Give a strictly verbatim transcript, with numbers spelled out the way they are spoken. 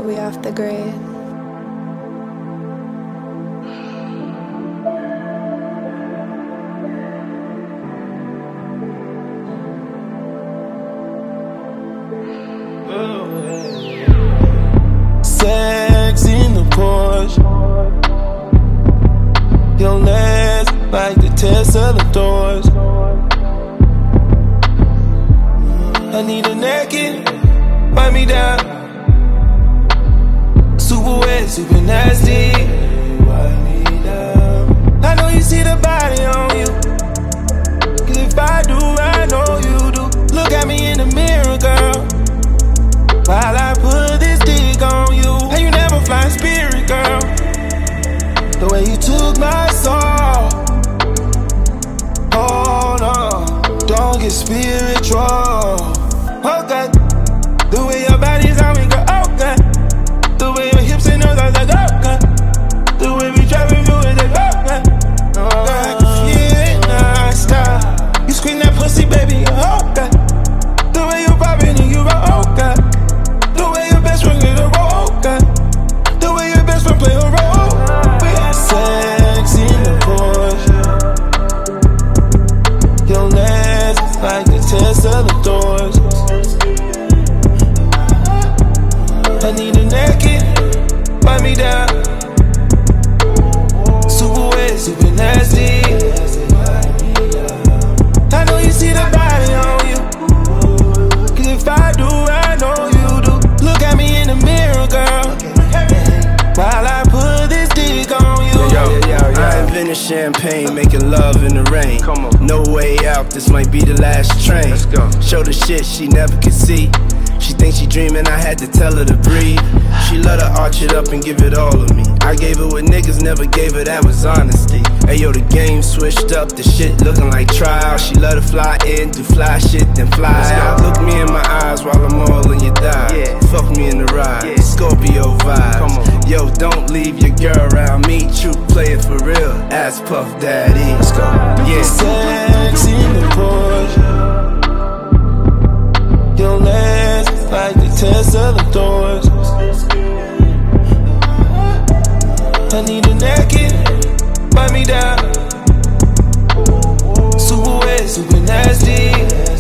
We off the grid. Sex in the Porsche, your legs like the Tesla doors. I need a naked, wipe me down. Super wet, super nasty. Wipe me down. I know you see the body on you, 'cause if I do, I know you do. Look at me in the mirror, girl, while I put this dick on you. Hey, you never fly Spirit, girl. The way you took my soul. Hold on, don't get spiritual. Oh God, the way your body's on me, girl. Oh God, the way your hips and nose are like, oh God, the way we driving through it, like, oh God. Oh God, I can feel it non-stop. You scream that pussy, baby, oh God. The way you poppin' and you roll, oh God. The way your best friend get a roll, oh God. The way your best friend play a role. We had sex in the Porsche. Your legs like the Tesla doors. I need a naked, wipe me down. Super wet, super nasty. I know you see the body on you, 'cause if I do, I know you do. Look at me in the mirror, girl, while I put this dick on you. Yo, yo, yo, yo. I invented champagne, making love in the rain. Come on. No way out, this might be the last train. Let's go. Show the shit she never could see. She thinks she dreaming, I had to tell her to breathe. She let her arch it up and give it all of me. I gave her what niggas never gave her, that was honesty. Ayo, the game switched up, the shit looking like trial. She let her fly in, do fly shit, then fly out. Look me in my eyes while I'm all in your thighs. Yeah. Fuck me in the ride, yeah. Scorpio vibes. Come on. Yo, don't leave your girl around me. True player for real, ass Puff Daddy. Let's go. Yeah. Sex in the Porsche. Your legs like the Tesla doors. I need a naked, wipe me down. Super wet, super nasty.